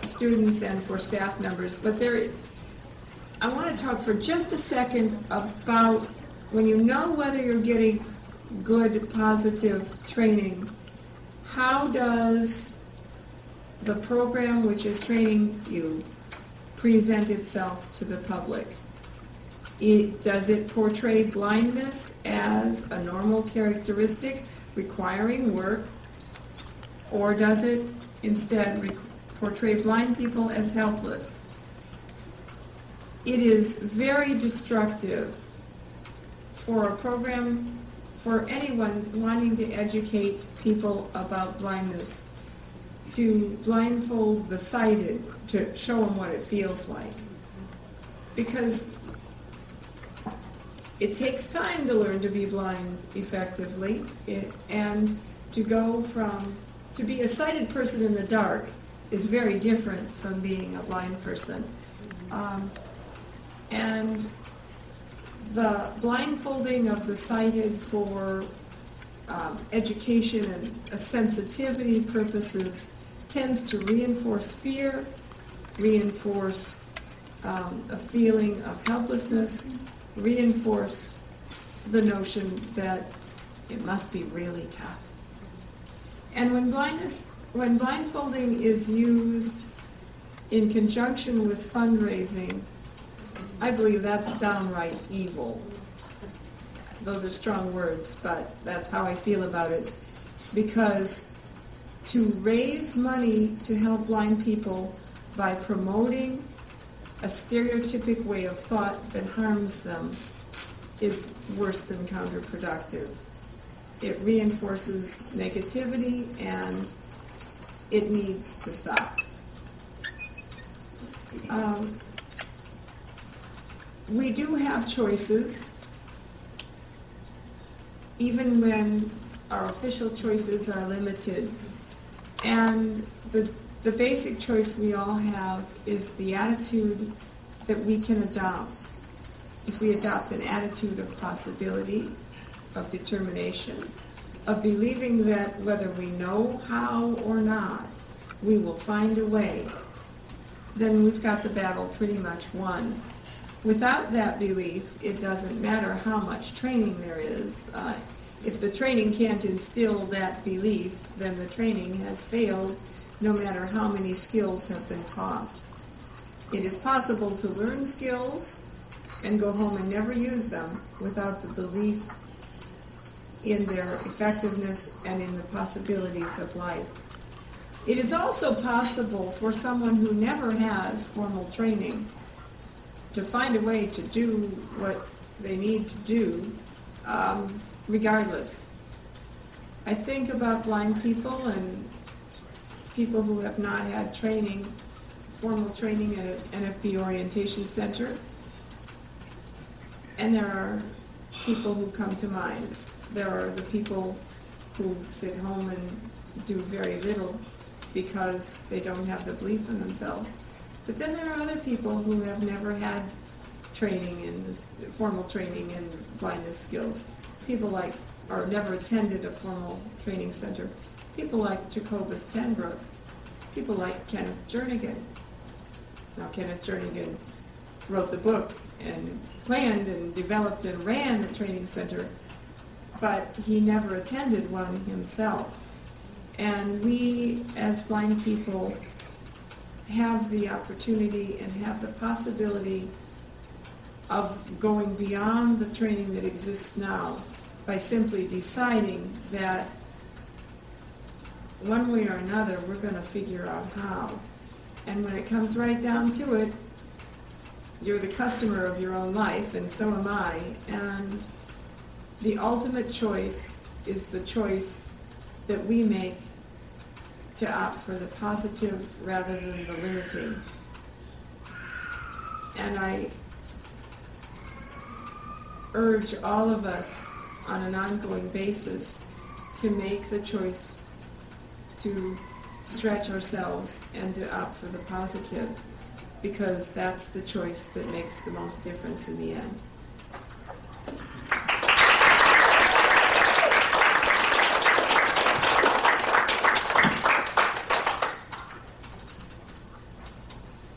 students and for staff members, but I want to talk for just a second about when you know whether you're getting good, positive training, how does the program which is training you present itself to the public? Does it portray blindness as a normal characteristic requiring work, or does it instead portray blind people as helpless? It is very destructive for a program, for anyone wanting to educate people about blindness, to blindfold the sighted, to show them what it feels like. Because it takes time to learn to be blind effectively, and to be a sighted person in the dark is very different from being a blind person. And the blindfolding of the sighted for education and sensitivity purposes tends to reinforce fear, reinforce a feeling of helplessness, reinforce the notion that it must be really tough. And when blindfolding is used in conjunction with fundraising, I believe that's downright evil. Those are strong words, but that's how I feel about it. Because to raise money to help blind people by promoting a stereotypic way of thought that harms them is worse than counterproductive. It reinforces negativity, and it needs to stop. We do have choices, even when our official choices are limited. And the basic choice we all have is the attitude that we can adopt. If we adopt an attitude of possibility, of determination, of believing that whether we know how or not, we will find a way, then we've got the battle pretty much won. Without that belief, it doesn't matter how much training there is. If the training can't instill that belief, then the training has failed, no matter how many skills have been taught. It is possible to learn skills and go home and never use them without the belief in their effectiveness and in the possibilities of life. It is also possible for someone who never has formal training to find a way to do what they need to do, regardless. I think about blind people and people who have not had training, formal training at an NFB orientation center, and there are people who come to mind. There are the people who sit home and do very little because they don't have the belief in themselves. But then there are other people who have never had training in this, formal training in blindness skills. People like, or never attended a formal training center. People like Jacobus Tenbrook. People like Kenneth Jernigan. Now, Kenneth Jernigan wrote the book and planned and developed and ran the training center, but he never attended one himself. And we, as blind people, have the opportunity and have the possibility of going beyond the training that exists now by simply deciding that one way or another we're going to figure out how. And when it comes right down to it, you're the customer of your own life, and so am I. And the ultimate choice is the choice that we make to opt for the positive rather than the limiting. And I urge all of us on an ongoing basis to make the choice to stretch ourselves and to opt for the positive, because that's the choice that makes the most difference in the end.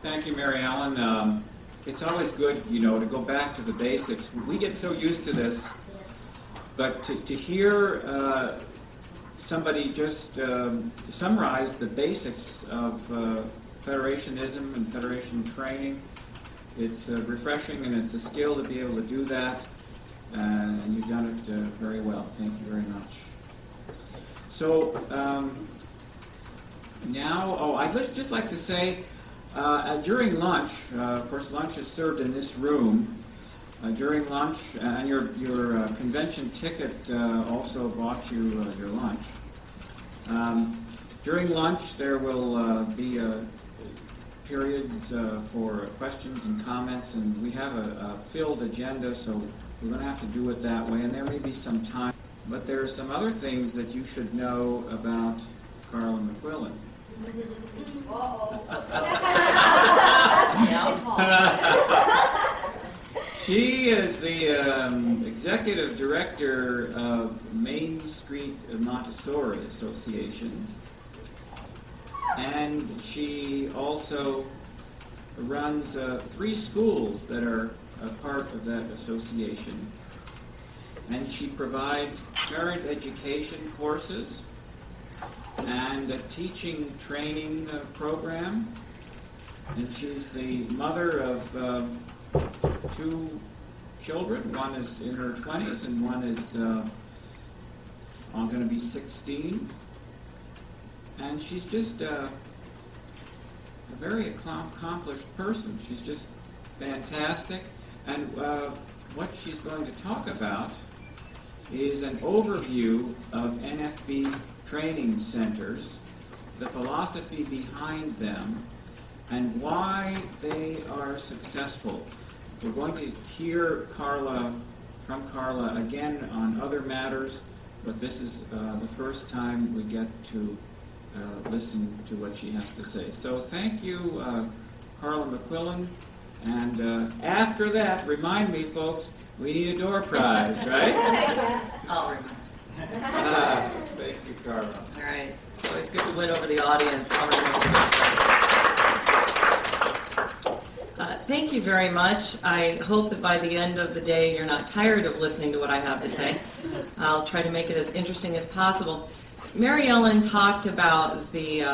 Thank you, Mary Ellen. It's always good, to go back to the basics. We get so used to this, but to hear somebody just summarize the basics of Federationism and Federation training, it's refreshing, and it's a skill to be able to do that, and you've done it very well. Thank you very much. So now, I'd just like to say, during lunch, of course, lunch is served in this room. During lunch, and your convention ticket also bought you your lunch. During lunch, there will be periods for questions and comments, and we have a filled agenda, so we're going to have to do it that way, and there may be some time. But there are some other things that you should know about Carla McQuillan. She is the executive director of Main Street Montessori Association, and she also runs 3 schools that are a part of that association. And she provides parent education courses and a teaching training program. And she's the mother of 2 children. One is in her 20s and one is going to be 16. And she's just a very accomplished person. She's just fantastic. And what she's going to talk about is an overview of NFB training centers, the philosophy behind them, and why they are successful. We're going to hear from Carla again on other matters, but this is the first time we get to listen to what she has to say. So thank you, Carla McQuillan. And after that, remind me, folks, we need a door prize, right? I'll remind. Thank you, Carla. All right. It's always good to win over the audience. Thank you very much. I hope that by the end of the day you're not tired of listening to what I have to say. I'll try to make it as interesting as possible. Mary Ellen talked about these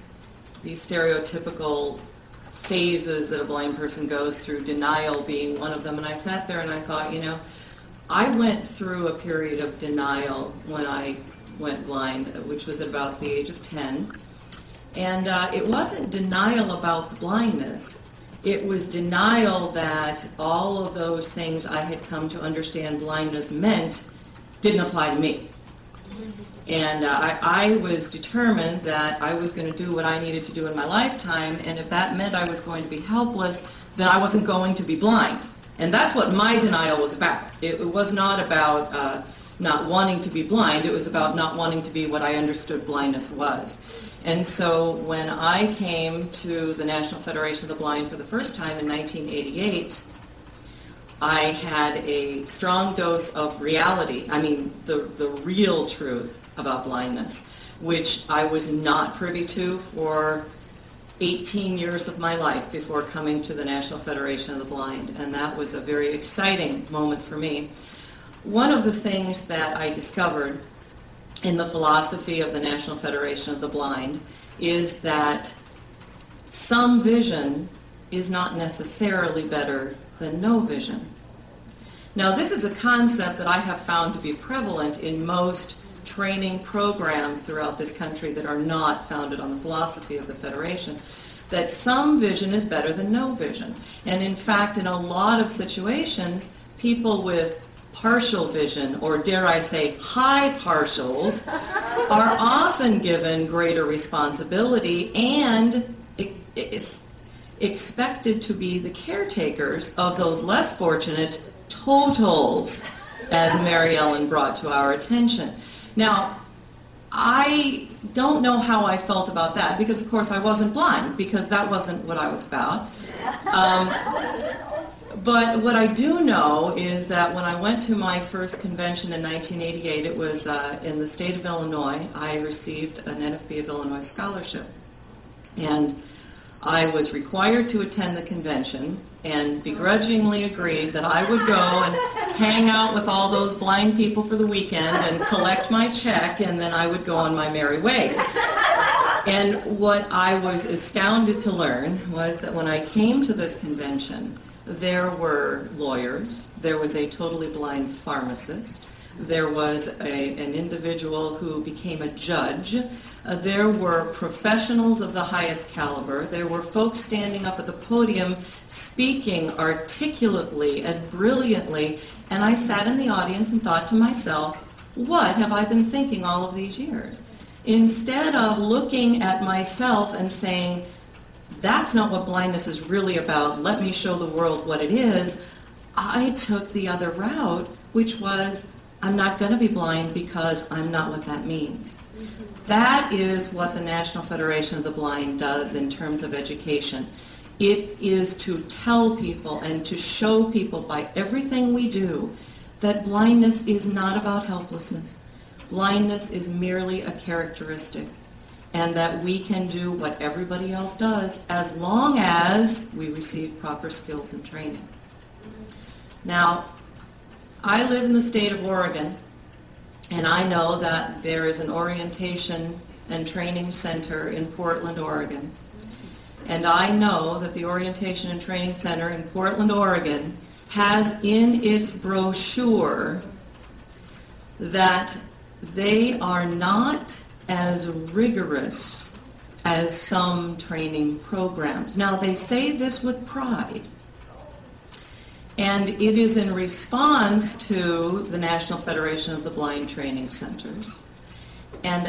stereotypical phases that a blind person goes through, denial being one of them. And I sat there and I thought, I went through a period of denial when I went blind, which was at about the age of 10. And it wasn't denial about the blindness. It was denial that all of those things I had come to understand blindness meant didn't apply to me. And I was determined that I was going to do what I needed to do in my lifetime, and if that meant I was going to be helpless, then I wasn't going to be blind. And that's what my denial was about. It was not about not wanting to be blind. It was about not wanting to be what I understood blindness was. And so when I came to the National Federation of the Blind for the first time in 1988, I had a strong dose of reality, the real truth about blindness, which I was not privy to for 18 years of my life before coming to the National Federation of the Blind, and that was a very exciting moment for me. One of the things that I discovered in the philosophy of the National Federation of the Blind is that some vision is not necessarily better than no vision. Now, this is a concept that I have found to be prevalent in most training programs throughout this country that are not founded on the philosophy of the Federation, that some vision is better than no vision. And in fact, in a lot of situations, people with partial vision, or dare I say high partials, are often given greater responsibility and is expected to be the caretakers of those less fortunate totals, as Mary Ellen brought to our attention. Now, I don't know how I felt about that, because of course I wasn't blind, because that wasn't what I was about. But what I do know is that when I went to my first convention in 1988, it was in the state of Illinois. I received an NFB of Illinois scholarship. And I was required to attend the convention and begrudgingly agreed that I would go and hang out with all those blind people for the weekend and collect my check, and then I would go on my merry way. And what I was astounded to learn was that when I came to this convention, there were lawyers, there was a totally blind pharmacist, there was an individual who became a judge, there were professionals of the highest caliber, there were folks standing up at the podium speaking articulately and brilliantly, and I sat in the audience and thought to myself, what have I been thinking all of these years? Instead of looking at myself and saying, that's not what blindness is really about, let me show the world what it is, I took the other route, which was, I'm not going to be blind because I'm not what that means. That is what the National Federation of the Blind does in terms of education. It is to tell people and to show people by everything we do that blindness is not about helplessness. Blindness is merely a characteristic, and that we can do what everybody else does as long as we receive proper skills and training. Now, I live in the state of Oregon, and I know that there is an orientation and training center in Portland, Oregon. And I know that the Orientation and Training Center in Portland, Oregon has in its brochure that they are not as rigorous as some training programs. Now, they say this with pride, and it is in response to the National Federation of the Blind Training Centers. And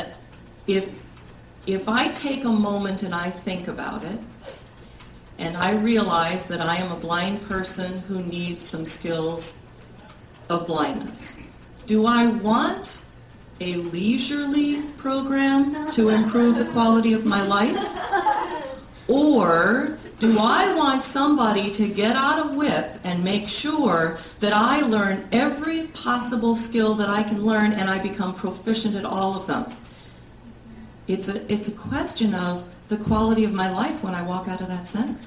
if I take a moment and I think about it, and I realize that I am a blind person who needs some skills of blindness, do I want a leisurely program to improve the quality of my life? Or do I want somebody to get out a whip and make sure that I learn every possible skill that I can learn and I become proficient at all of them? It's a question of the quality of my life when I walk out of that center.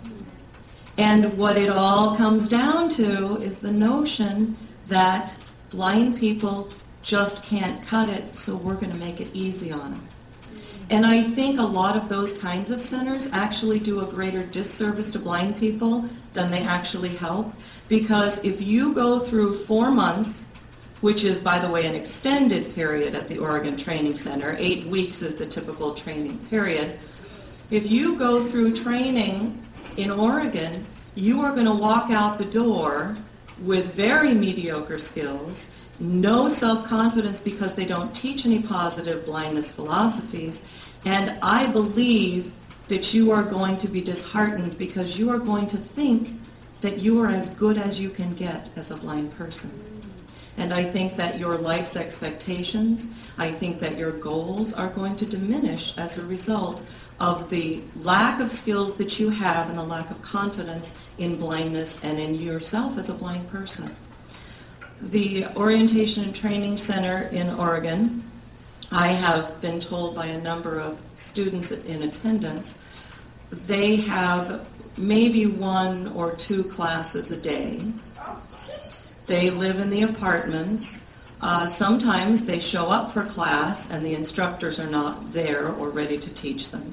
And what it all comes down to is the notion that blind people just can't cut it, so we're going to make it easy on them. And I think a lot of those kinds of centers actually do a greater disservice to blind people than they actually help. Because if you go through 4 months, which is, by the way, an extended period at the Oregon Training Center, 8 weeks is the typical training period. If you go through training in Oregon, you are going to walk out the door with very mediocre skills, no self-confidence because they don't teach any positive blindness philosophies, and I believe that you are going to be disheartened because you are going to think that you are as good as you can get as a blind person. And I think that your life's expectations, I think that your goals are going to diminish as a result of the lack of skills that you have and the lack of confidence in blindness and in yourself as a blind person. The Orientation and Training Center in Oregon, I have been told by a number of students in attendance, they have maybe 1 or 2 classes a day. They live in the apartments. Sometimes they show up for class and the instructors are not there or ready to teach them.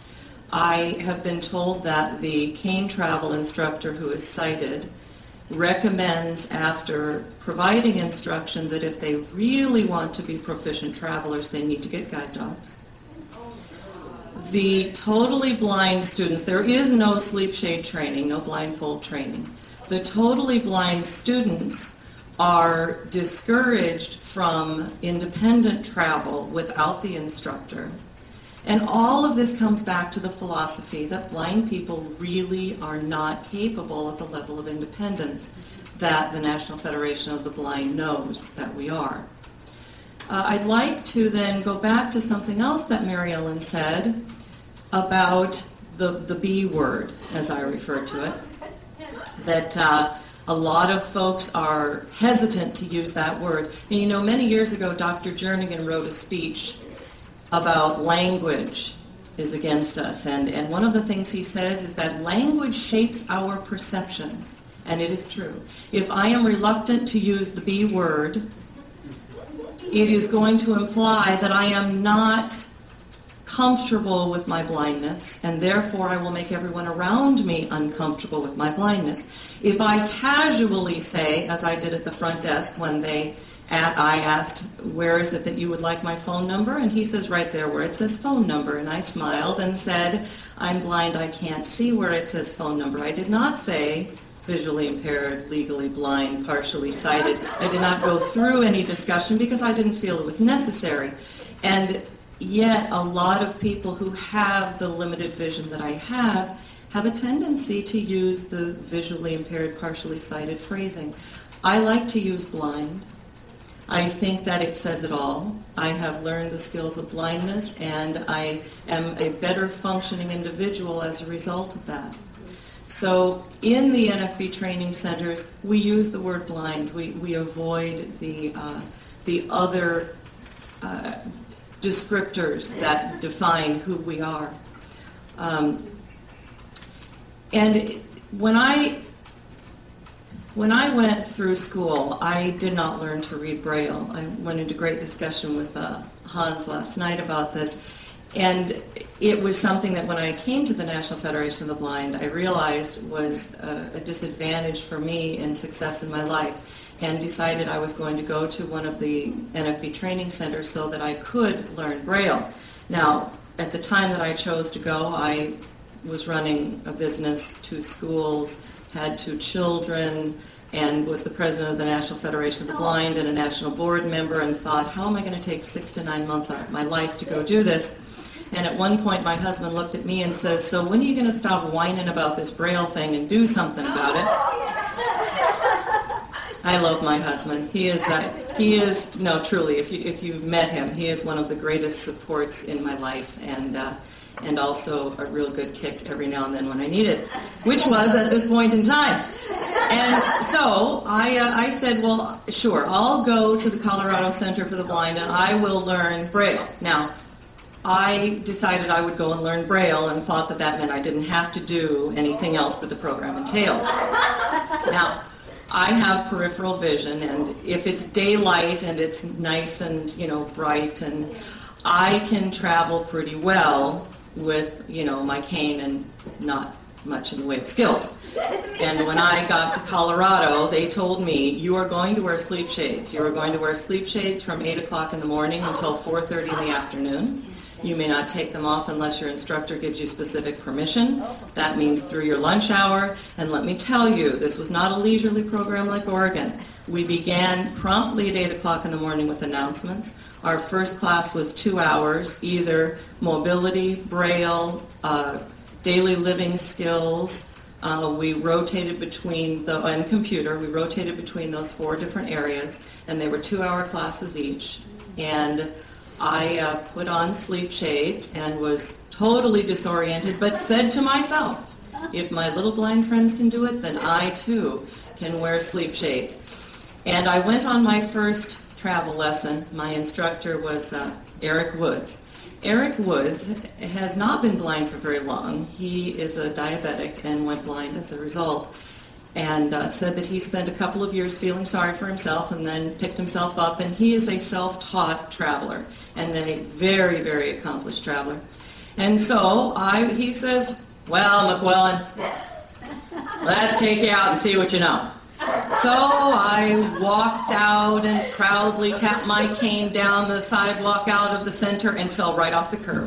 I have been told that the cane travel instructor who is cited recommends, after providing instruction, that if they really want to be proficient travelers, they need to get guide dogs. The totally blind students, there is no sleep shade training, no blindfold training. The totally blind students are discouraged from independent travel without the instructor. And all of this comes back to the philosophy that blind people really are not capable of the level of independence that the National Federation of the Blind knows that we are. I'd like to then go back to something else that Mary Ellen said about the B word, as I refer to it, that a lot of folks are hesitant to use that word. And many years ago, Dr. Jernigan wrote a speech about language is against us. And one of the things he says is that language shapes our perceptions. And it is true. If I am reluctant to use the B word, it is going to imply that I am not comfortable with my blindness, and therefore I will make everyone around me uncomfortable with my blindness. If I casually say, as I did at the front desk when I asked, where is it that you would like my phone number? And he says, right there where it says phone number. And I smiled and said, I'm blind, I can't see where it says phone number. I did not say visually impaired, legally blind, partially sighted. I did not go through any discussion because I didn't feel it was necessary. And yet a lot of people who have the limited vision that I have a tendency to use the visually impaired, partially sighted phrasing. I like to use blind. I think that it says it all. I have learned the skills of blindness, and I am a better functioning individual as a result of that. So in the NFB training centers, we use the word blind. We avoid the other descriptors that define who we are. And when I went through school, I did not learn to read Braille. I went into great discussion with Hans last night about this. And it was something that when I came to the National Federation of the Blind, I realized was a disadvantage for me in success in my life, and decided I was going to go to one of the NFB training centers so that I could learn Braille. Now, at the time that I chose to go, I was running a business, 2 schools, had 2 children, and was the president of the National Federation of the Blind and a national board member, and thought, how am I going to take 6 to 9 months out of my life to go do this? And at one point my husband looked at me and says, so when are you going to stop whining about this Braille thing and do something about it? I love my husband. He is no, truly, if you've met him, he is one of the greatest supports in my life, and also a real good kick every now and then when I need it, which was at this point in time. And so I said, well, sure, I'll go to the Colorado Center for the Blind and I will learn Braille. Now, I decided I would go and learn Braille and thought that meant I didn't have to do anything else that the program entailed. Now, I have peripheral vision, and if it's daylight and it's nice and, bright, and I can travel pretty well with, my cane and not much in the way of skills. And when I got to Colorado, they told me, you are going to wear sleep shades. You are going to wear sleep shades from 8 o'clock in the morning until 4:30 in the afternoon. You may not take them off unless your instructor gives you specific permission. That means through your lunch hour. And let me tell you, this was not a leisurely program like Oregon. We began promptly at 8 o'clock in the morning with announcements. Our first class was 2 hours, either mobility, Braille, daily living skills. We rotated between and computer. We rotated between those 4 different areas, and they were 2-hour classes each. And I put on sleep shades and was totally disoriented, but said to myself, if my little blind friends can do it, then I too can wear sleep shades. And I went on my first travel lesson. My instructor was Eric Woods. Eric Woods has not been blind for very long. He is a diabetic and went blind as a result. And said that he spent a couple of years feeling sorry for himself and then picked himself up, and he is a self-taught traveler and a very, very accomplished traveler. And so he says, well, McQuillan, let's take you out and see what you know. So I walked out and proudly tapped my cane down the sidewalk out of the center and fell right off the curb.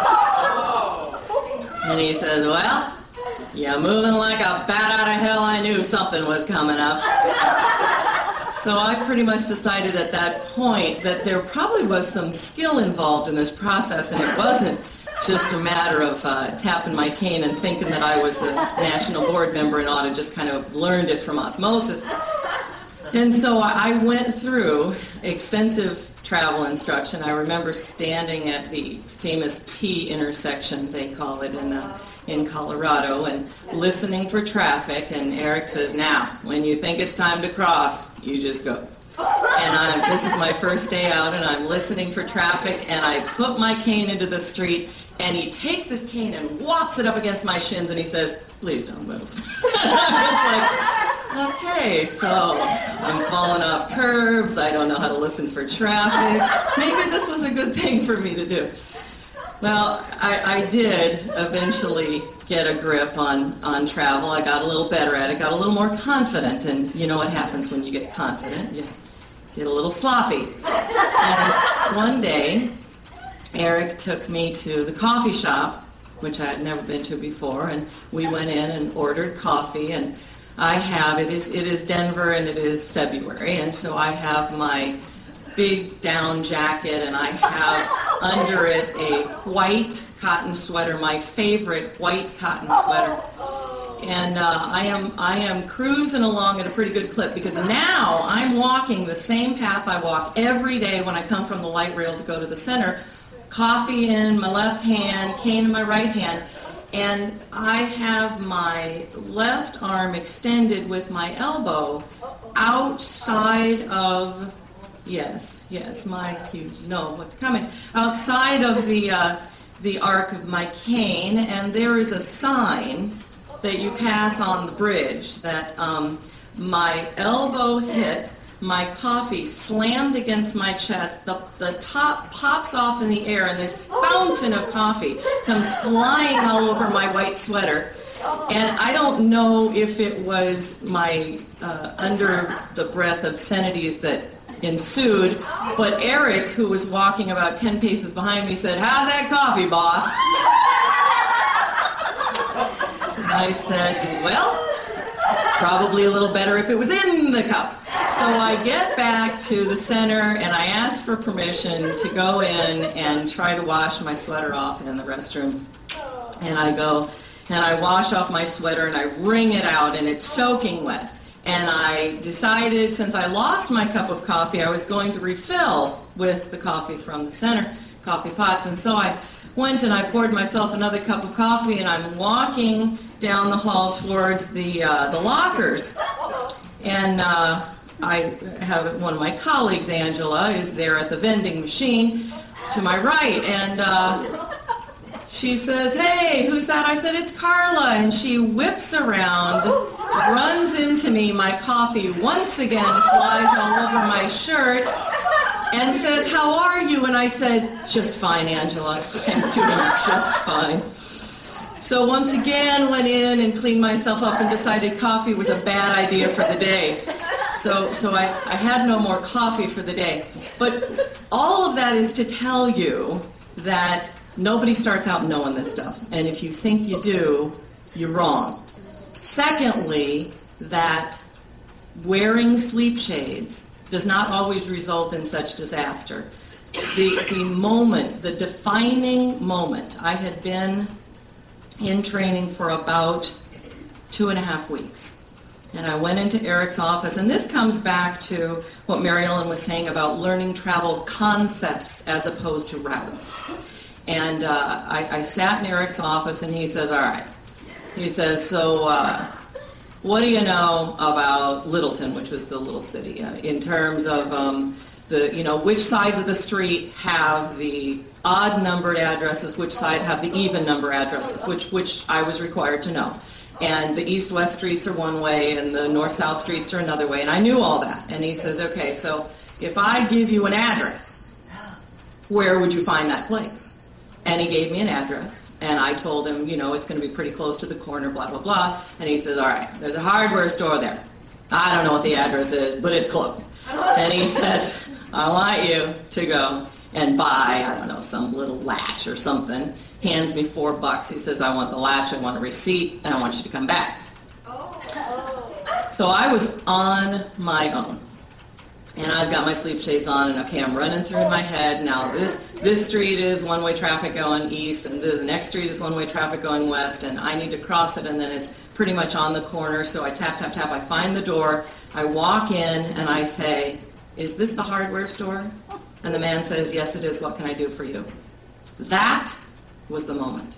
And he says, well, you're moving like a bat out of hell. I knew something was coming up. So I pretty much decided at that point that there probably was some skill involved in this process, and it wasn't just a matter of tapping my cane and thinking that I was a national board member and ought to just kind of learned it from osmosis. And so I went through extensive travel instruction. I remember standing at the famous T intersection, they call it, in Colorado, and listening for traffic, and Eric says, now, when you think it's time to cross, you just go. And this is my first day out, and I'm listening for traffic, and I put my cane into the street, and he takes his cane and whops it up against my shins, and he says, "Please don't move." I was like, okay, so I'm falling off curbs, I don't know how to listen for traffic. Maybe this was a good thing for me to do. Well, I did eventually get a grip on travel. I got a little better at it, got a little more confident, and you know what happens when you get confident. You get a little sloppy. And one day, Eric took me to the coffee shop, which I had never been to before, and we went in and ordered coffee, and it is Denver, and it is February, and so I have my big down jacket, and I have under it a white cotton sweater, my favorite white cotton sweater. And I am cruising along at a pretty good clip, because now I'm walking the same path I walk every day when I come from the light rail to go to the center. Coffee in my left hand, cane in my right hand, and I have my left arm extended with my elbow outside of, yes, you know what's coming, outside of the arc of my cane, and there is a sign that you pass on the bridge that my elbow hit, my coffee slammed against my chest, the top pops off in the air, and this fountain of coffee comes flying all over my white sweater. And I don't know if it was my under the breath obscenities that ensued, but Eric, who was walking about 10 paces behind me, said, "How's that coffee, boss?" I said, "Well, probably a little better if it was in the cup." So I get back to the center, and I ask for permission to go in and try to wash my sweater off in the restroom. And I go, and I wash off my sweater, and I wring it out, and it's soaking wet. And I decided, since I lost my cup of coffee, I was going to refill with the coffee from the center coffee pots. And so I went and I poured myself another cup of coffee, and I'm walking down the hall towards the lockers. And I have one of my colleagues, Angela, is there at the vending machine to my right, and she says, "Hey, who's that?" I said, "It's Carla," and she whips around, runs into me, my coffee once again flies all over my shirt, and says, "How are you?" And I said, "Just fine, Angela, I'm doing just fine." So once again went in and cleaned myself up and decided coffee was a bad idea for the day. So I had no more coffee for the day. But all of that is to tell you that nobody starts out knowing this stuff. And if you think you do, you're wrong. Secondly, that wearing sleep shades does not always result in such disaster. The moment, the defining moment, I had been in training for about 2.5 weeks. And I went into Eric's office, and this comes back to what Mary Ellen was saying about learning travel concepts as opposed to routes. And I sat in Eric's office, and he says, "All right." He says, "So what do you know about Littleton," which was the little city, in terms of which sides of the street have the odd numbered addresses, which side have the even number addresses, which I was required to know. And the east-west streets are one way, and the north-south streets are another way, and I knew all that. And he says, "Okay, so if I give you an address, where would you find that place?" And he gave me an address, and I told him, it's going to be pretty close to the corner, blah, blah, blah. And he says, "All right, there's a hardware store there. I don't know what the address is, but it's close." And he says, "I want you to go and buy, I don't know, some little latch or something." Hands me $4. He says, "I want the latch, I want a receipt, and I want you to come back." So I was on my own. And I've got my sleep shades on, and okay, I'm running through my head. Now this street is one-way traffic going east, and the next street is one-way traffic going west, and I need to cross it, and then it's pretty much on the corner. So I tap, tap, tap, I find the door, I walk in, and I say, "Is this the hardware store?" And the man says, "Yes, it is. What can I do for you?" That was the moment.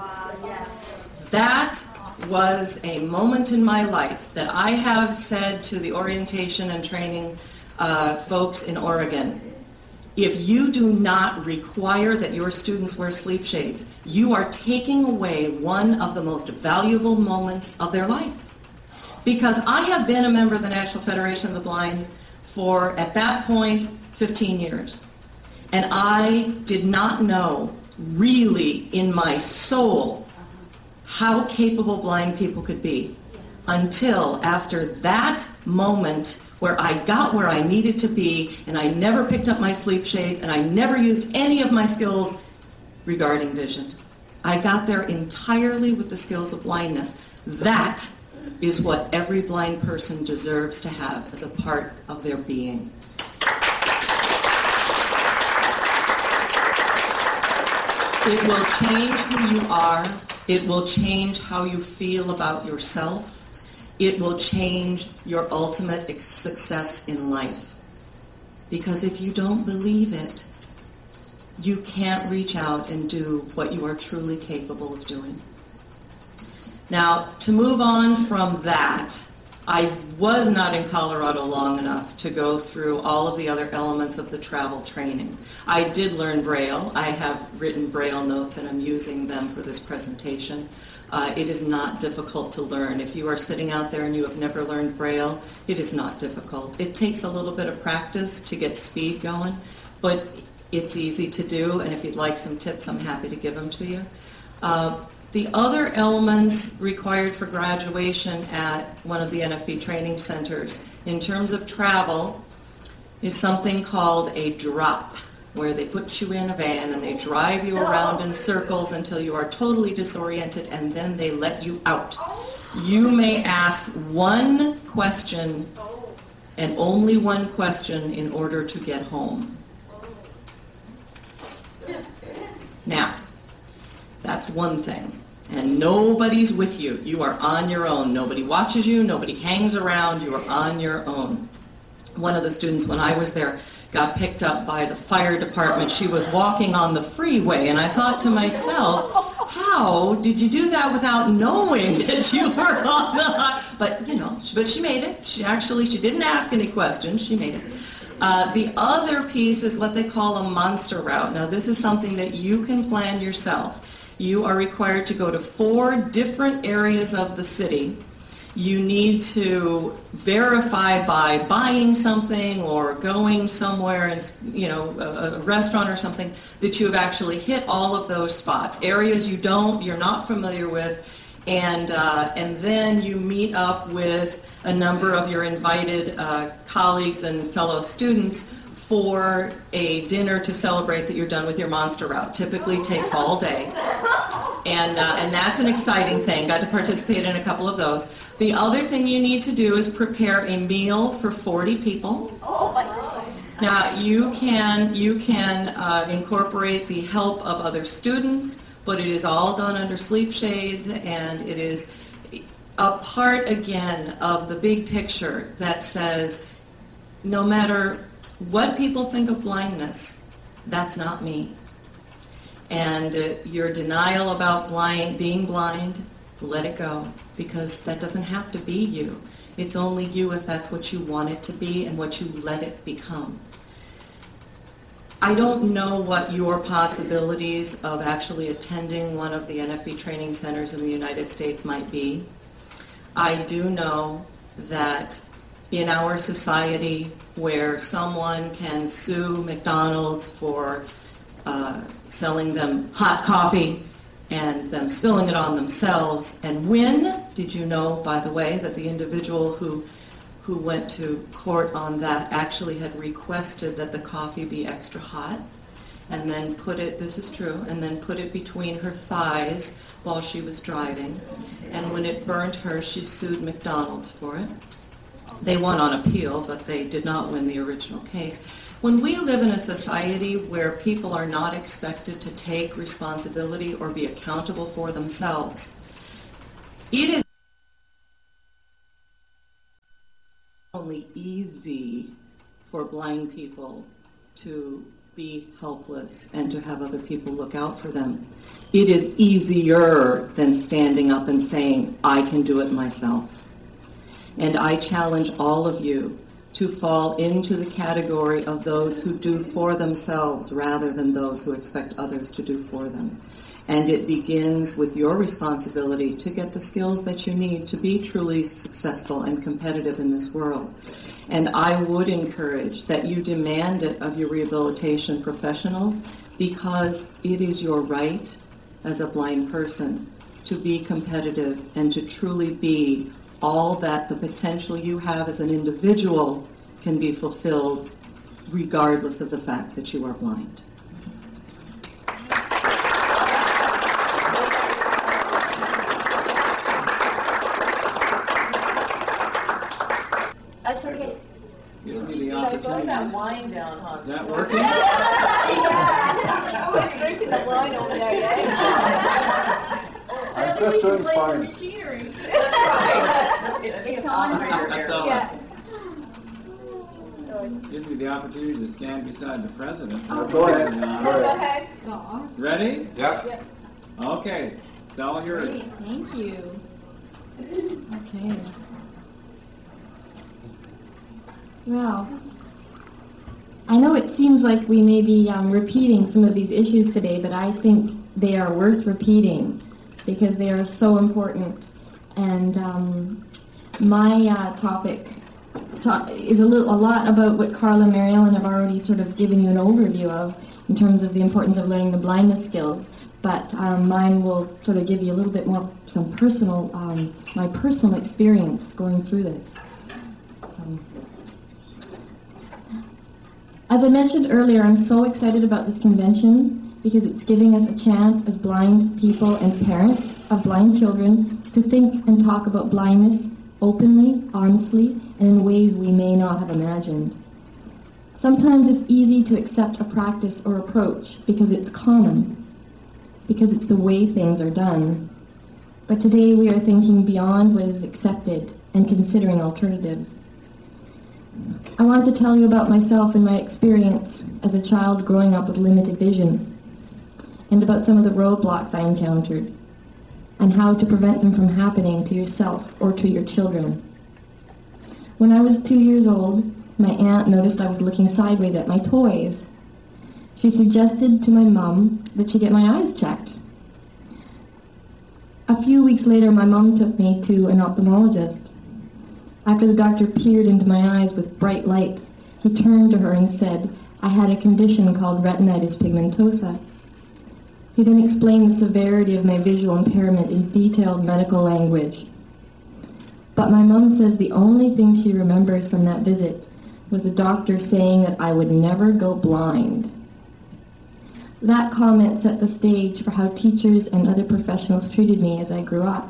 That was a moment in my life that I have said to the orientation and training folks in Oregon, if you do not require that your students wear sleep shades, you are taking away one of the most valuable moments of their life. Because I have been a member of the National Federation of the Blind for, at that point, 15 years. And I did not know really in my soul how capable blind people could be until after that moment where I got where I needed to be, and I never picked up my sleep shades, and I never used any of my skills regarding vision. I got there entirely with the skills of blindness. That is what every blind person deserves to have as a part of their being. It will change who you are. It will change how you feel about yourself. It will change your ultimate success in life. Because if you don't believe it, you can't reach out and do what you are truly capable of doing. Now, to move on from that, I was not in Colorado long enough to go through all of the other elements of the travel training. I did learn Braille. I have written Braille notes and I'm using them for this presentation. It is not difficult to learn. If you are sitting out there and you have never learned Braille, it is not difficult. It takes a little bit of practice to get speed going, but it's easy to do, and if you'd like some tips, I'm happy to give them to you. The other elements required for graduation at one of the NFB training centers in terms of travel is something called a drop, where they put you in a van and they drive you around in circles until you are totally disoriented, and then they let you out. You may ask one question and only one question in order to get home. Now, that's one thing. And nobody's with you. You are on your own. Nobody watches you. Nobody hangs around. You are on your own. One of the students, when I was there, got picked up by the fire department. She was walking on the freeway, and I thought to myself, how did you do that without knowing that you were on the... But she made it. She didn't ask any questions. She made it. The other piece is what they call a monster route. Now, this is something that you can plan yourself. You are required to go to 4 different areas of the city. You need to verify by buying something or going somewhere, and a restaurant or something, that you have actually hit all of those spots. Areas you're not familiar with, and then you meet up with a number of your invited colleagues and fellow students for a dinner to celebrate that you're done with your monster route. Typically takes all day. And that's an exciting thing. Got to participate in a couple of those. The other thing you need to do is prepare a meal for 40 people. Oh my God. Now, you can incorporate the help of other students, but it is all done under sleep shades, and it is a part, again, of the big picture that says, no matter what people think of blindness, that's not me. And your denial about being blind, let it go, because that doesn't have to be you. It's only you if that's what you want it to be and what you let it become. I don't know what your possibilities of actually attending one of the NFB training centers in the United States might be. I do know that in our society, where someone can sue McDonald's for selling them hot coffee and them spilling it on themselves and win. Did you know, by the way, that the individual who went to court on that actually had requested that the coffee be extra hot, and then this is true, and then put it between her thighs while she was driving. And when it burnt her, she sued McDonald's for it. They won on appeal, but they did not win the original case. When we live in a society where people are not expected to take responsibility or be accountable for themselves, it is only easy for blind people to be helpless and to have other people look out for them. It is easier than standing up and saying, I can do it myself. And I challenge all of you to fall into the category of those who do for themselves rather than those who expect others to do for them. And it begins with your responsibility to get the skills that you need to be truly successful and competitive in this world. And I would encourage that you demand it of your rehabilitation professionals, because it is your right as a blind person to be competitive and to truly be all that the potential you have as an individual can be fulfilled regardless of the fact that you are blind. That's okay. Gives me the I brought opportunity. that wine down, huh? Is that working? Yeah. We're drinking the wine over there, eh? I'm just doing fine. machinery. That's right. It's on. That's all. Yeah. So, Gives me the opportunity to stand beside the president. Oh, go ahead. go ahead. Aw, Ready? Yeah. Okay. It's all yours. great, thank you. Okay. Well, I know it seems like we may be repeating some of these issues today, but I think they are worth repeating because they are so important. And my topic is a lot about what Carla and Mary Ellen have already sort of given you an overview of in terms of the importance of learning the blindness skills. But mine will sort of give you a little bit more some personal, my personal experience going through this. So, as I mentioned earlier, I'm so excited about this convention because it's giving us a chance as blind people and parents of blind children to think and talk about blindness openly, honestly, and in ways we may not have imagined. Sometimes it's easy to accept a practice or approach because it's common, because it's the way things are done. But today we are thinking beyond what is accepted and considering alternatives. I want to tell you about myself and my experience as a child growing up with limited vision, and about some of the roadblocks I encountered, and how to prevent them from happening to yourself or to your children. When I was 2 years old, my aunt noticed I was looking sideways at my toys. She suggested to my mom that she get my eyes checked. A few weeks later, my mom took me to an ophthalmologist. After the doctor peered into my eyes with bright lights, he turned to her and said I had a condition called retinitis pigmentosa. He then explained the severity of my visual impairment in detailed medical language. But my mom says the only thing she remembers from that visit was the doctor saying that I would never go blind. That comment set the stage for how teachers and other professionals treated me as I grew up.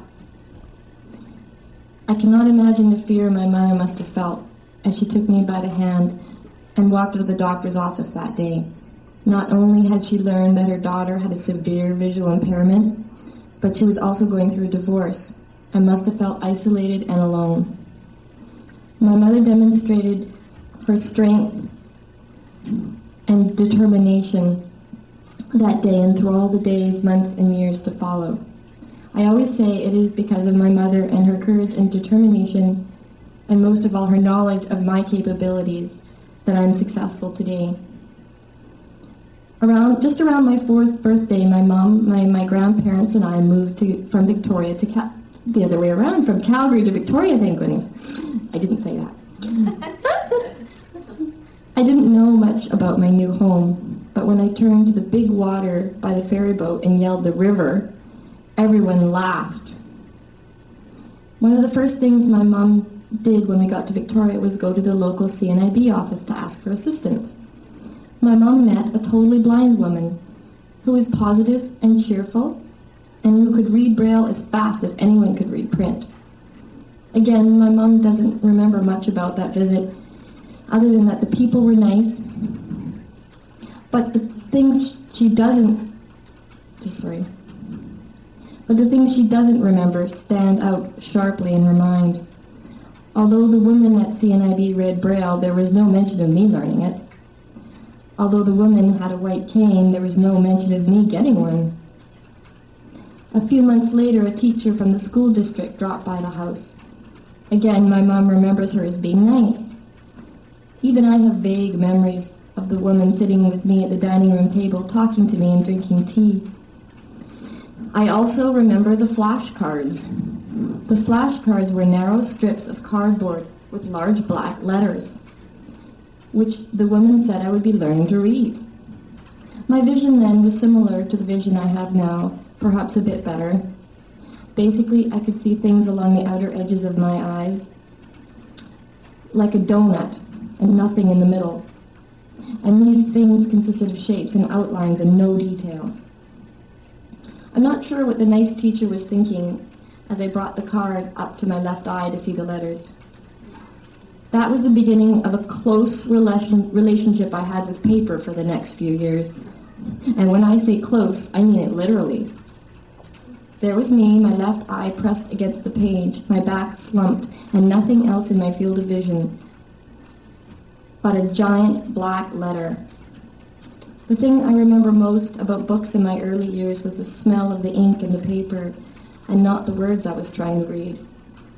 I cannot imagine the fear my mother must have felt as she took me by the hand and walked out of the doctor's office that day. Not only had she learned that her daughter had a severe visual impairment, but she was also going through a divorce and must have felt isolated and alone. My mother demonstrated her strength and determination that day and through all the days, months, and years to follow. I always say it is because of my mother and her courage and determination, and most of all her knowledge of my capabilities, that I'm successful today. Just around my 4th birthday, my mom, my grandparents, and I moved from Victoria to the other way around, from Calgary to Victoria, thank goodness. I didn't say that. I didn't know much about my new home, but when I turned to the big water by the ferry boat and yelled the river, everyone laughed. One of the first things my mom did when we got to Victoria was go to the local CNIB office to ask for assistance. My mom met a totally blind woman who was positive and cheerful and who could read Braille as fast as anyone could read print. Again, my mom doesn't remember much about that visit other than that the people were nice, but the things she doesn't remember stand out sharply in her mind. Although the woman at CNIB read Braille, there was no mention of me learning it. Although the woman had a white cane, there was no mention of me getting one. A few months later, a teacher from the school district dropped by the house. Again, my mom remembers her as being nice. Even I have vague memories of the woman sitting with me at the dining room table talking to me and drinking tea. I also remember the flashcards. The flashcards were narrow strips of cardboard with large black letters, which the woman said I would be learning to read. My vision then was similar to the vision I have now, perhaps a bit better. Basically, I could see things along the outer edges of my eyes, like a donut, and nothing in the middle. And these things consisted of shapes and outlines and no detail. I'm not sure what the nice teacher was thinking as I brought the card up to my left eye to see the letters. That was the beginning of a close relationship I had with paper for the next few years. And when I say close, I mean it literally. There was me, my left eye pressed against the page, my back slumped, and nothing else in my field of vision but a giant black letter. The thing I remember most about books in my early years was the smell of the ink and the paper, and not the words I was trying to read.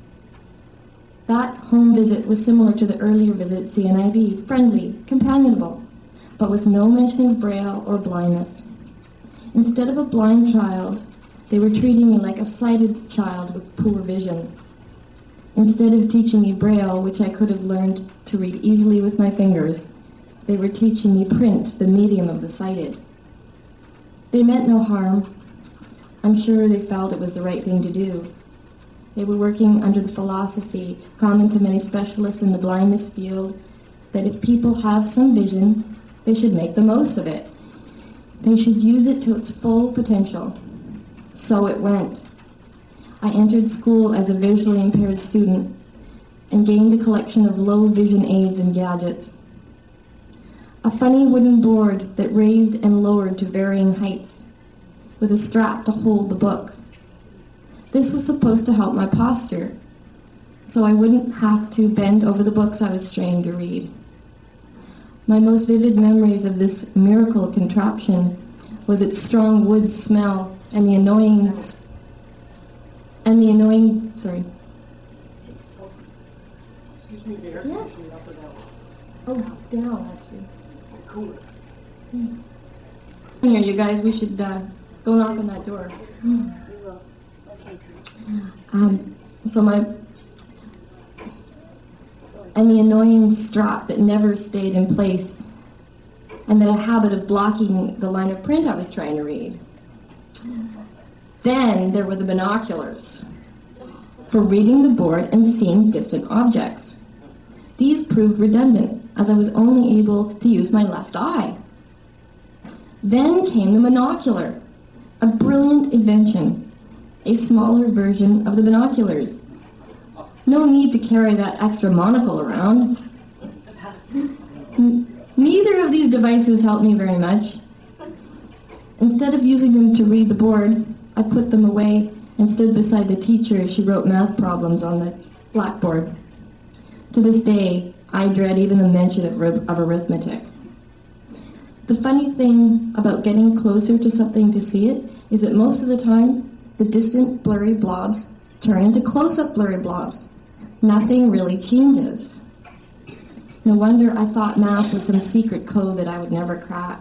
That home visit was similar to the earlier visit at CNIB, friendly, companionable, but with no mention of Braille or blindness. Instead of a blind child, they were treating me like a sighted child with poor vision. Instead of teaching me Braille, which I could have learned to read easily with my fingers, they were teaching me print, the medium of the sighted. They meant no harm. I'm sure they felt it was the right thing to do. They were working under the philosophy common to many specialists in the blindness field, that if people have some vision, they should make the most of it. They should use it to its full potential. So it went. I entered school as a visually impaired student and gained a collection of low vision aids and gadgets. A funny wooden board that raised and lowered to varying heights, with a strap to hold the book. This was supposed to help my posture, so I wouldn't have to bend over the books I was trained to read. My most vivid memories of this miracle contraption was its strong wood smell and the annoying, sorry. Excuse me, the air Yeah. conditioning up or down? Oh, down, actually. Cooler. Here, you guys, we should go knock on that door. We will. Okay. And the annoying strap that never stayed in place, and then a habit of blocking the line of print I was trying to read. Then there were the binoculars for reading the board and seeing distant objects. These proved redundant, as I was only able to use my left eye. Then came the monocular, a brilliant invention, a smaller version of the binoculars. No need to carry that extra monocle around. Neither of these devices helped me very much. Instead of using them to read the board, I put them away and stood beside the teacher as she wrote math problems on the blackboard. To this day, I dread even the mention of arithmetic. The funny thing about getting closer to something to see it is that most of the time, the distant blurry blobs turn into close-up blurry blobs. Nothing really changes. No wonder I thought math was some secret code that I would never crack.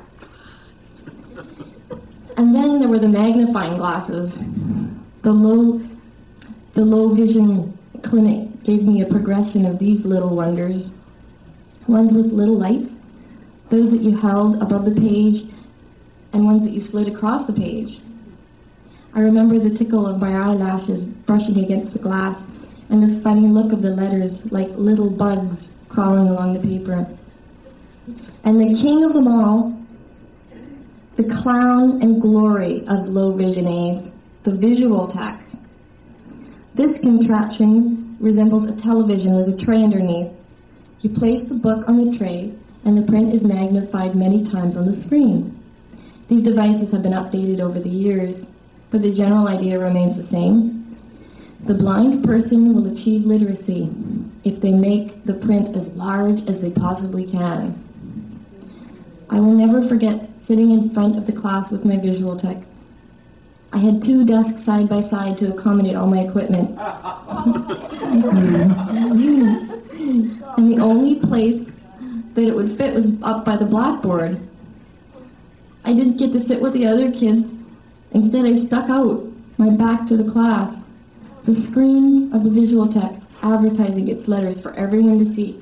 And then there were the magnifying glasses. The low vision clinic gave me a progression of these little wonders. Ones with little lights, those that you held above the page, and ones that you slid across the page. I remember the tickle of my eyelashes brushing against the glass, and the funny look of the letters like little bugs crawling along the paper. And the king of them all, the clown and glory of low vision aids, the Visual-Tech. This contraption resembles a television with a tray underneath. You place the book on the tray, and the print is magnified many times on the screen. These devices have been updated over the years, but the general idea remains the same. The blind person will achieve literacy if they make the print as large as they possibly can. I will never forget sitting in front of the class with my Visual-Tech. I had 2 desks side by side to accommodate all my equipment. And the only place that it would fit was up by the blackboard. I didn't get to sit with the other kids. Instead, I stuck out my back to the class, the screen of the Visual Tech advertising its letters for everyone to see.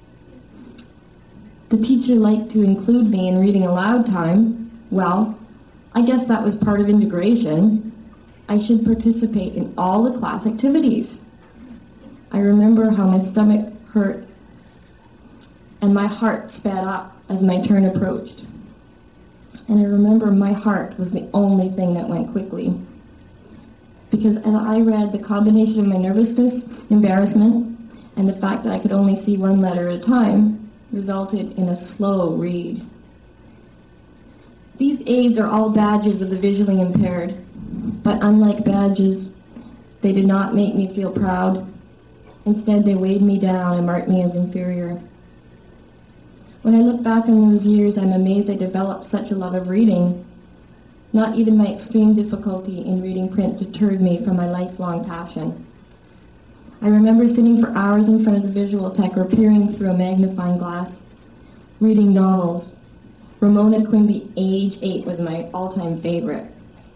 The teacher liked to include me in reading aloud time. Well, I guess that was part of integration. I should participate in all the class activities. I remember how my stomach hurt and my heart sped up as my turn approached. And I remember my heart was the only thing that went quickly. Because as I read, the combination of my nervousness, embarrassment, and the fact that I could only see one letter at a time resulted in a slow read. These aids are all badges of the visually impaired, but unlike badges, they did not make me feel proud. Instead, they weighed me down and marked me as inferior. When I look back on those years, I'm amazed I developed such a love of reading. Not even my extreme difficulty in reading print deterred me from my lifelong passion. I remember sitting for hours in front of the Visual Tech or peering through a magnifying glass, reading novels. Ramona Quimby, age 8, was my all-time favorite.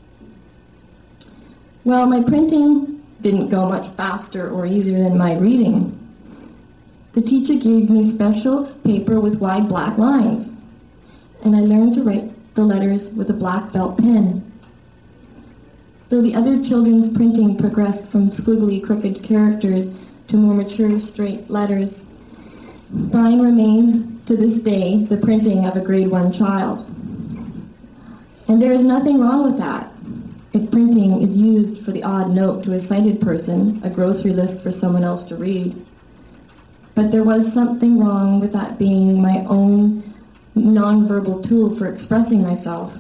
Well, my printing didn't go much faster or easier than my reading. The teacher gave me special paper with wide black lines, and I learned to write the letters with a black felt pen. Though the other children's printing progressed from squiggly, crooked characters to more mature, straight letters, mine remains, to this day, the printing of a grade 1 child. And there is nothing wrong with that. If printing is used for the odd note to a sighted person, a grocery list for someone else to read. But there was something wrong with that being my own nonverbal tool for expressing myself.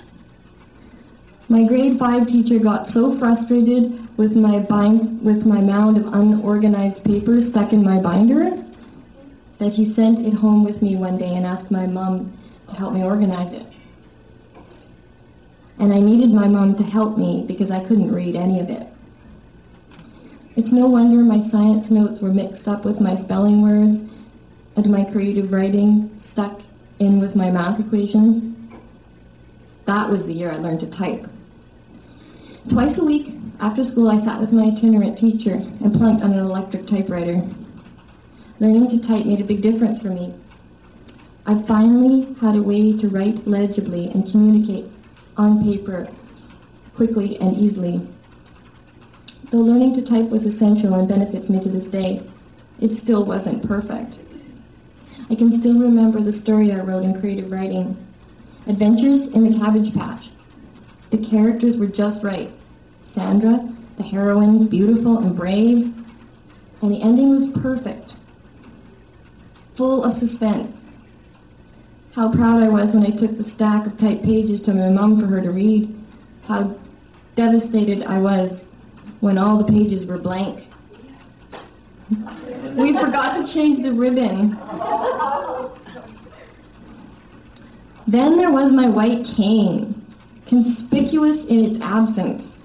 My grade 5 teacher got so frustrated with my mound of unorganized papers stuck in my binder that he sent it home with me one day and asked my mom to help me organize it. And I needed my mom to help me because I couldn't read any of it. It's no wonder my science notes were mixed up with my spelling words and my creative writing stuck in with my math equations. That was the year I learned to type. Twice a week after school, I sat with my itinerant teacher and plunked on an electric typewriter. Learning to type made a big difference for me. I finally had a way to write legibly and communicate on paper quickly and easily. Though learning to type was essential and benefits me to this day, it still wasn't perfect. I can still remember the story I wrote in creative writing. Adventures in the Cabbage Patch. The characters were just right. Sandra, the heroine, beautiful and brave, and the ending was perfect, full of suspense. How proud I was when I took the stack of typed pages to my mom for her to read. How devastated I was when all the pages were blank. We forgot to change the ribbon. Then there was my white cane, conspicuous in its absence.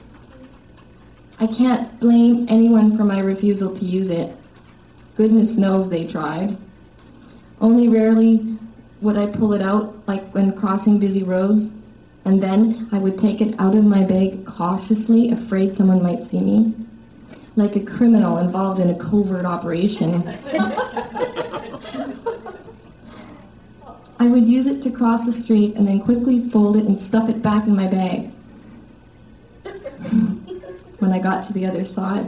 I can't blame anyone for my refusal to use it. Goodness knows they tried. Only rarely would I pull it out, like when crossing busy roads, and then I would take it out of my bag cautiously, afraid someone might see me, like a criminal involved in a covert operation. I would use it to cross the street and then quickly fold it and stuff it back in my bag when I got to the other side.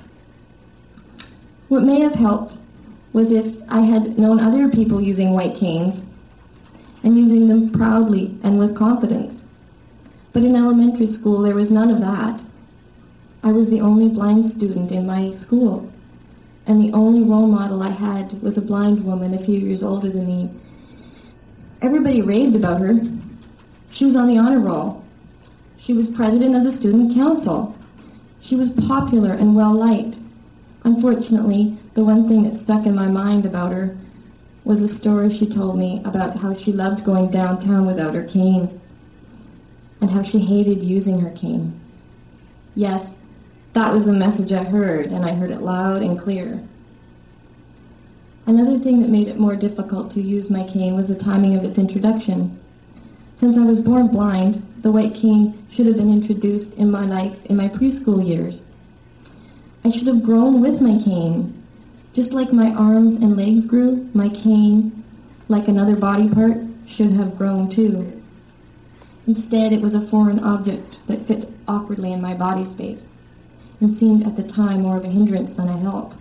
What may have helped was if I had known other people using white canes and using them proudly and with confidence. But in elementary school, there was none of that. I was the only blind student in my school, and the only role model I had was a blind woman a few years older than me. Everybody raved about her. She was on the honor roll. She was president of the student council. She was popular and well-liked. Unfortunately, the one thing that stuck in my mind about her was a story she told me about how she loved going downtown without her cane and how she hated using her cane. Yes, that was the message I heard, and I heard it loud and clear. Another thing that made it more difficult to use my cane was the timing of its introduction. Since I was born blind, the white cane should have been introduced in my life in my preschool years. I should have grown with my cane. Just like my arms and legs grew, my cane, like another body part, should have grown too. Instead, it was a foreign object that fit awkwardly in my body space and seemed at the time more of a hindrance than a help.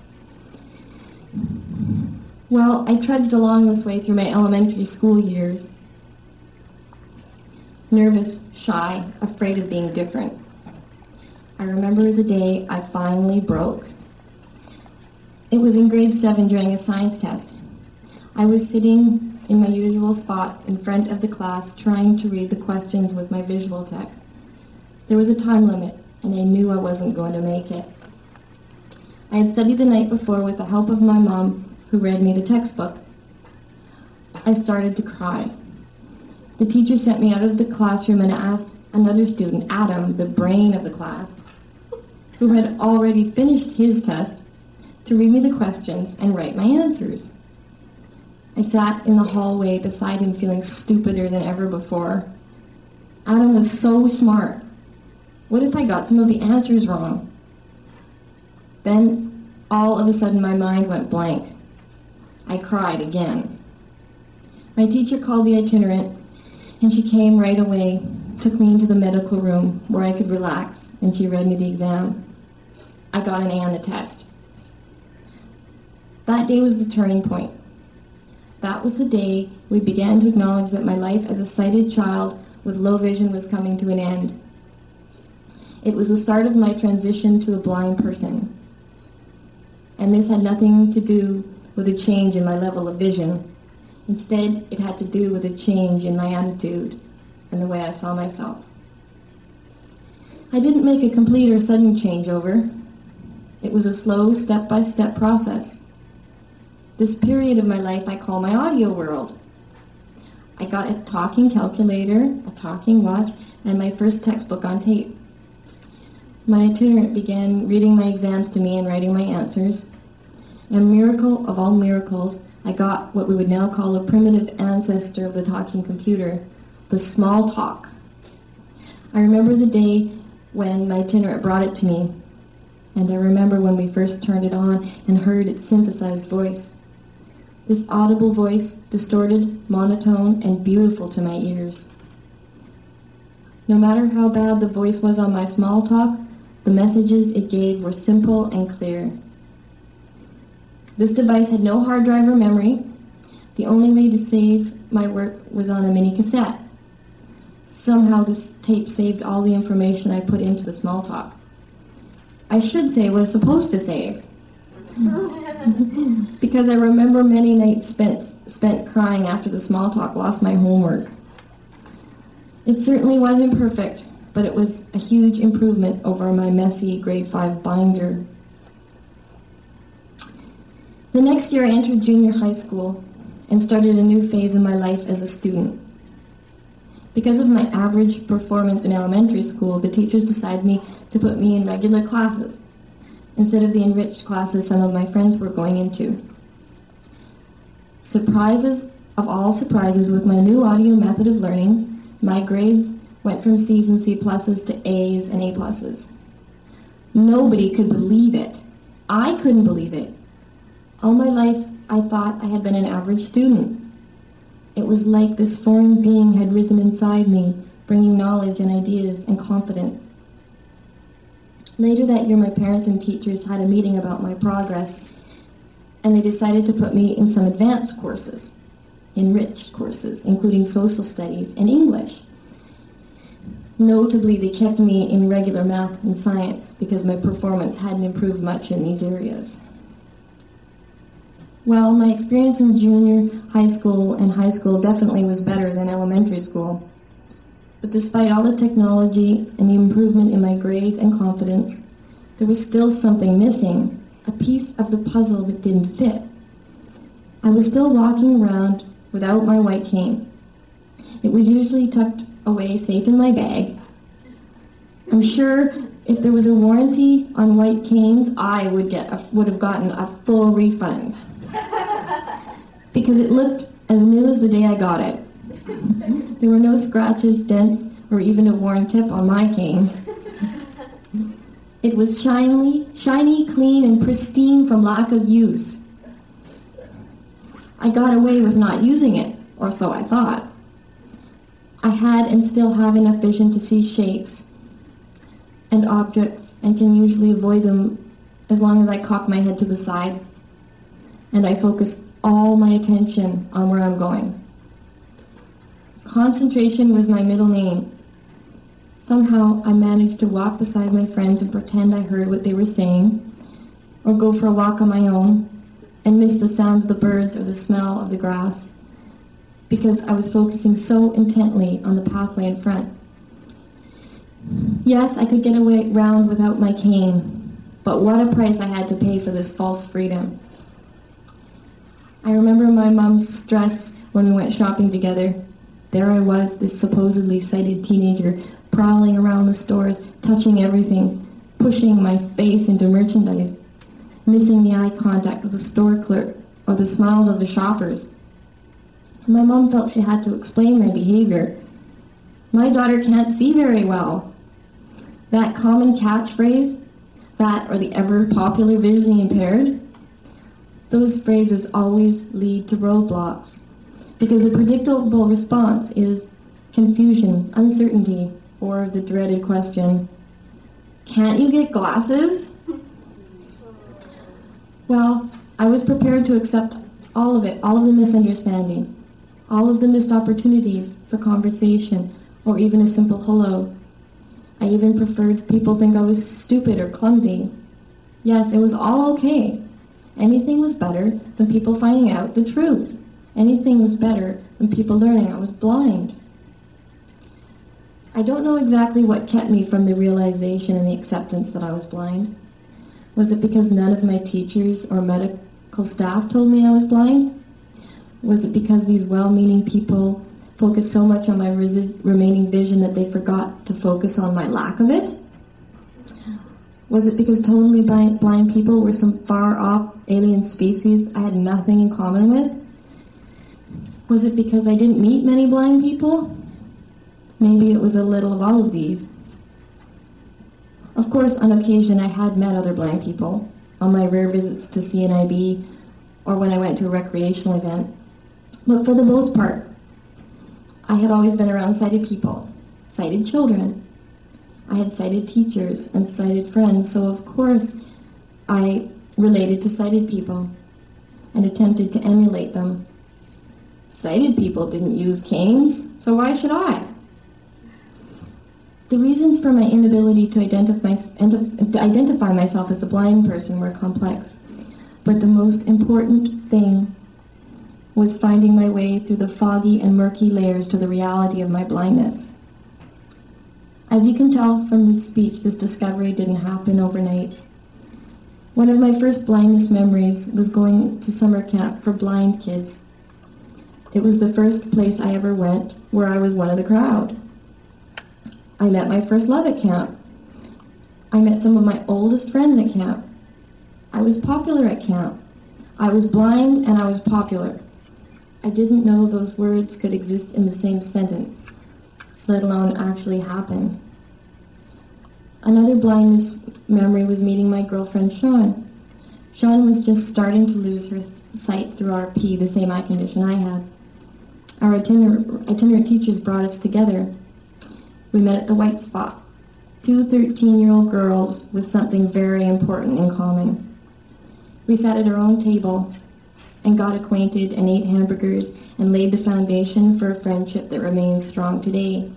Well, I trudged along this way through my elementary school years, nervous, shy, afraid of being different. I remember the day I finally broke. It was in grade 7 during a science test. I was sitting in my usual spot in front of the class trying to read the questions with my visual tech. There was a time limit, and I knew I wasn't going to make it. I had studied the night before with the help of my mom, who read me the textbook. I started to cry. The teacher sent me out of the classroom and asked another student, Adam, the brain of the class, who had already finished his test, to read me the questions and write my answers. I sat in the hallway beside him feeling stupider than ever before. Adam was so smart. What if I got some of the answers wrong? Then, all of a sudden, my mind went blank. I cried again. My teacher called the itinerant, and she came right away, took me into the medical room where I could relax, and she read me the exam. I got an A on the test. That day was the turning point. That was the day we began to acknowledge that my life as a sighted child with low vision was coming to an end. It was the start of my transition to a blind person. And this had nothing to do with a change in my level of vision. Instead, it had to do with a change in my attitude and the way I saw myself. I didn't make a complete or sudden changeover. It was a slow, step-by-step process. This period of my life I call my audio world. I got a talking calculator, a talking watch, and my first textbook on tape. My itinerant began reading my exams to me and writing my answers. And miracle of all miracles, I got what we would now call a primitive ancestor of the talking computer, the small talk. I remember the day when my itinerant brought it to me, and I remember when we first turned it on and heard its synthesized voice. This audible voice, distorted, monotone, and beautiful to my ears. No matter how bad the voice was on my small talk, the messages it gave were simple and clear. This device had no hard drive or memory. The only way to save my work was on a mini cassette. Somehow this tape saved all the information I put into the small talk. I should say was supposed to save. Because I remember many nights spent crying after the small talk lost my homework. It certainly wasn't perfect, but it was a huge improvement over my messy grade 5 binder. The next year I entered junior high school and started a new phase of my life as a student. Because of my average performance in elementary school, the teachers decided to put me in regular classes instead of the enriched classes some of my friends were going into. Surprises of all surprises, with my new audio method of learning, my grades went from C's and C pluses to A's and A pluses. Nobody could believe it. I couldn't believe it. All my life, I thought I had been an average student. It was like this foreign being had risen inside me, bringing knowledge and ideas and confidence. Later that year, my parents and teachers had a meeting about my progress, and they decided to put me in some advanced courses, enriched courses, including social studies and English. Notably, they kept me in regular math and science because my performance hadn't improved much in these areas. Well, my experience in junior high school and high school definitely was better than elementary school. But despite all the technology and the improvement in my grades and confidence, there was still something missing, a piece of the puzzle that didn't fit. I was still walking around without my white cane. It was usually tucked away safe in my bag. I'm sure if there was a warranty on white canes, I would have gotten a full refund. because it looked as new as the day I got it. There were no scratches, dents, or even a worn tip on my cane. It was shiny, clean, and pristine from lack of use. I got away with not using it, or so I thought. I had and still have enough vision to see shapes and objects and can usually avoid them as long as I cock my head to the side and I focus all my attention on where I'm going. Concentration was my middle name. Somehow I managed to walk beside my friends and pretend I heard what they were saying, or go for a walk on my own and miss the sound of the birds or the smell of the grass, because I was focusing so intently on the pathway in front. Yes, I could get around without my cane, but what a price I had to pay for this false freedom. I remember my mom's stress when we went shopping together. There I was, this supposedly sighted teenager, prowling around the stores, touching everything, pushing my face into merchandise, missing the eye contact with the store clerk or the smiles of the shoppers. My mom felt she had to explain my behavior. My daughter can't see very well. That common catchphrase, that or the ever popular visually impaired, those phrases always lead to roadblocks, because the predictable response is confusion, uncertainty, or the dreaded question, can't you get glasses? Well, I was prepared to accept all of it, all of the misunderstandings, all of the missed opportunities for conversation, or even a simple hello. I even preferred people think I was stupid or clumsy. Yes, it was all okay. Anything was better than people finding out the truth. Anything was better than people learning I was blind. I don't know exactly what kept me from the realization and the acceptance that I was blind. Was it because none of my teachers or medical staff told me I was blind? Was it because these well-meaning people focused so much on my remaining vision that they forgot to focus on my lack of it? Was it because totally blind people were some far-off alien species I had nothing in common with? Was it because I didn't meet many blind people? Maybe it was a little of all of these. Of course, on occasion I had met other blind people, on my rare visits to CNIB, or when I went to a recreational event. But for the most part, I had always been around sighted people, sighted children. I had sighted teachers and sighted friends, so of course I related to sighted people and attempted to emulate them. Sighted people didn't use canes, so why should I? The reasons for my inability to identify myself as a blind person were complex, but the most important thing was finding my way through the foggy and murky layers to the reality of my blindness. As you can tell from this speech, this discovery didn't happen overnight. One of my first blindness memories was going to summer camp for blind kids. It was the first place I ever went where I was one of the crowd. I met my first love at camp. I met some of my oldest friends at camp. I was popular at camp. I was blind and I was popular. I didn't know those words could exist in the same sentence, let alone actually happen. Another blindness memory was meeting my girlfriend, Sean. Sean was just starting to lose her sight through RP, the same eye condition I had. Our itinerant teachers brought us together. We met at the White Spot, two 13-year-old girls with something very important in common. We sat at our own table and got acquainted and ate hamburgers and laid the foundation for a friendship that remains strong today.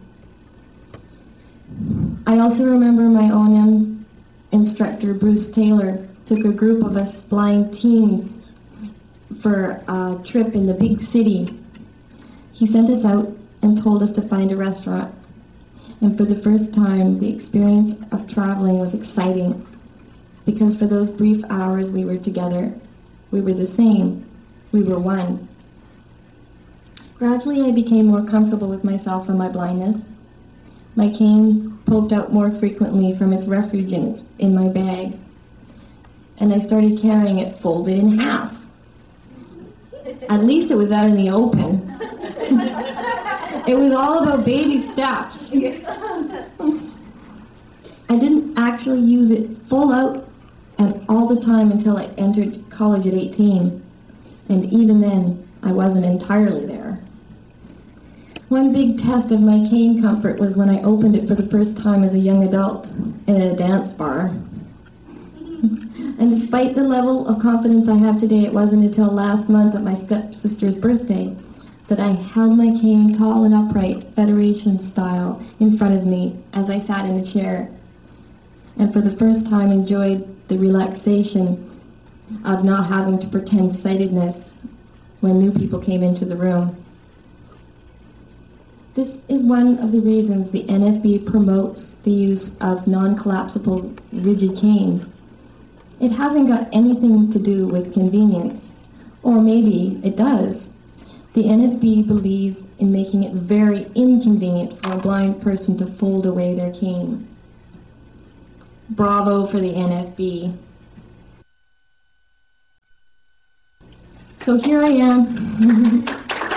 I also remember my O&M instructor, Bruce Taylor, took a group of us blind teens for a trip in the big city. He sent us out and told us to find a restaurant. And for the first time, the experience of traveling was exciting, because for those brief hours we were together, we were the same. We were one. Gradually, I became more comfortable with myself and my blindness. My cane poked out more frequently from its refuge in my bag, and I started carrying it folded in half. At least it was out in the open. It was all about baby steps. I didn't actually use it full out and all the time until I entered college at 18. And even then, I wasn't entirely there. One big test of my cane comfort was when I opened it for the first time as a young adult in a dance bar. And despite the level of confidence I have today, it wasn't until last month at my stepsister's birthday that I held my cane tall and upright, Federation style, in front of me as I sat in a chair, and for the first time enjoyed the relaxation of not having to pretend sightedness when new people came into the room. This is one of the reasons the NFB promotes the use of non-collapsible rigid canes. It hasn't got anything to do with convenience, or maybe it does. The NFB believes in making it very inconvenient for a blind person to fold away their cane. Bravo for the NFB. So here I am.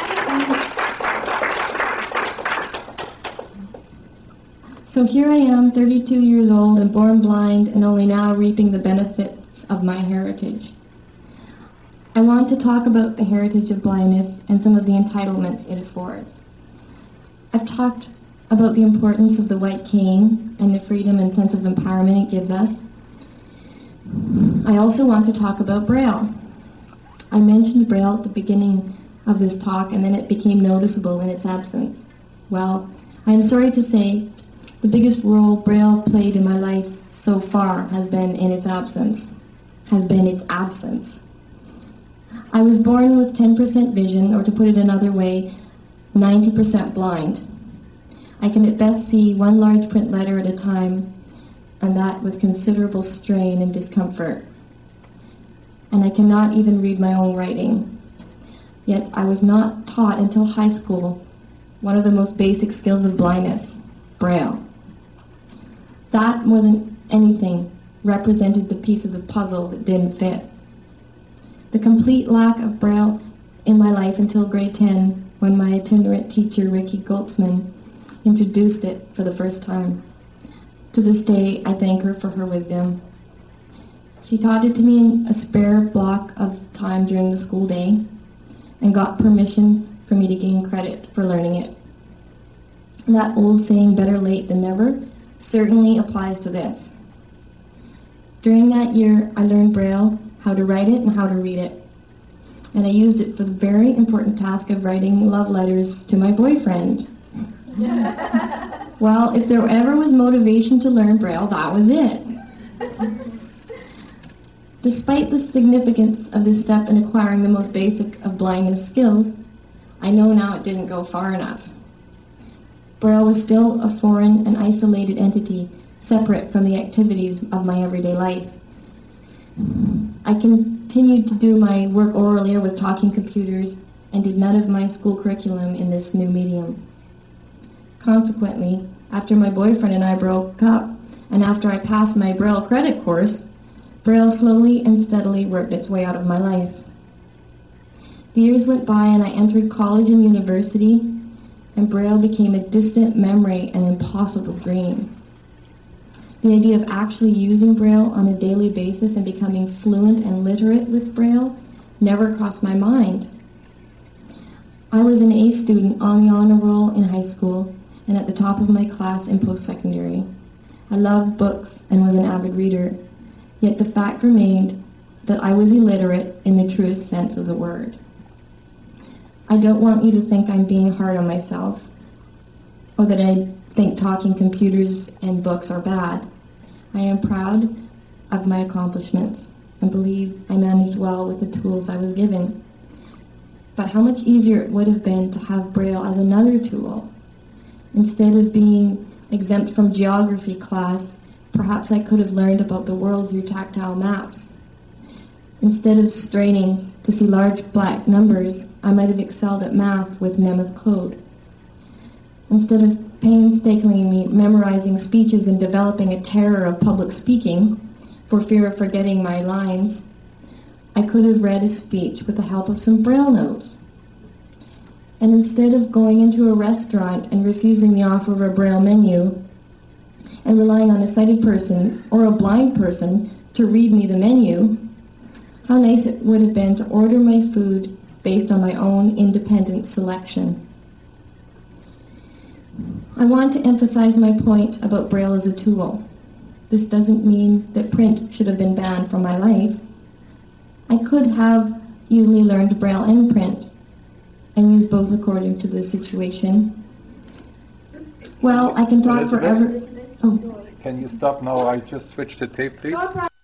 So here I am, 32 years old and born blind, and only now reaping the benefits of my heritage. I want to talk about the heritage of blindness and some of the entitlements it affords. I've talked about the importance of the white cane and the freedom and sense of empowerment it gives us. I also want to talk about Braille. I mentioned Braille at the beginning of this talk, and then it became noticeable in its absence. Well, I am sorry to say the biggest role Braille played in my life so far has been its absence. I was born with 10% vision, or to put it another way, 90% blind. I can at best see one large print letter at a time, and that with considerable strain and discomfort. And I cannot even read my own writing. Yet I was not taught until high school one of the most basic skills of blindness, Braille. That, more than anything, represented the piece of the puzzle that didn't fit. The complete lack of Braille in my life until grade 10, when my itinerant teacher, Ricky Goltzman, introduced it for the first time. To this day, I thank her for her wisdom. She taught it to me in a spare block of time during the school day and got permission for me to gain credit for learning it. That old saying, better late than never, certainly applies to this. During that year, I learned Braille, how to write it and how to read it. And I used it for the very important task of writing love letters to my boyfriend. Well, if there ever was motivation to learn Braille, that was it. Despite the significance of this step in acquiring the most basic of blindness skills, I know now it didn't go far enough. Braille was still a foreign and isolated entity, separate from the activities of my everyday life. I continued to do my work orally or with talking computers and did none of my school curriculum in this new medium. Consequently, after my boyfriend and I broke up, and after I passed my Braille credit course, Braille slowly and steadily worked its way out of my life. The years went by and I entered college and university, and Braille became a distant memory and impossible dream. The idea of actually using Braille on a daily basis and becoming fluent and literate with Braille never crossed my mind. I was an A student on the honor roll in high school and at the top of my class in post-secondary. I loved books and was an avid reader, yet the fact remained that I was illiterate in the truest sense of the word. I don't want you to think I'm being hard on myself, or that I think talking computers and books are bad. I am proud of my accomplishments and believe I managed well with the tools I was given. But how much easier it would have been to have Braille as another tool. Instead of being exempt from geography class, perhaps I could have learned about the world through tactile maps. Instead of straining to see large black numbers, I might have excelled at math with Nemeth code. Instead of painstakingly memorizing speeches and developing a terror of public speaking for fear of forgetting my lines, I could have read a speech with the help of some Braille notes. And instead of going into a restaurant and refusing the offer of a Braille menu and relying on a sighted person or a blind person to read me the menu, how nice it would have been to order my food based on my own independent selection. I want to emphasize my point about Braille as a tool. This doesn't mean that print should have been banned from my life. I could have easily learned Braille and print and use both according to the situation. Well, I can talk Elizabeth? forever. Elizabeth, Oh. sorry. Can you stop now? I just switched the tape, please. No problem.